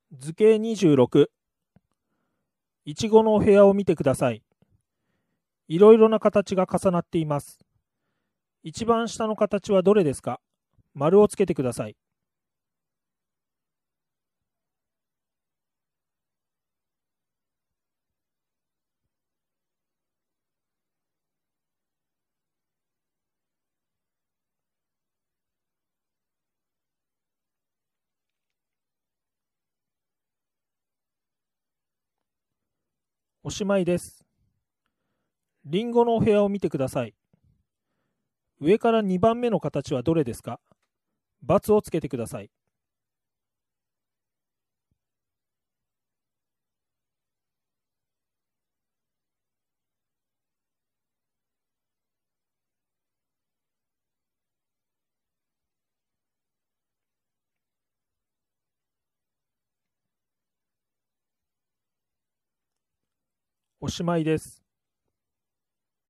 図形26、いちごのお部屋を見てください。いろいろな形が重なっています。一番下の形はどれですか？丸をつけてください。おしまいです。りんごのお部屋を見てください。上から2番目の形はどれですか？×をつけてください。おしまいです。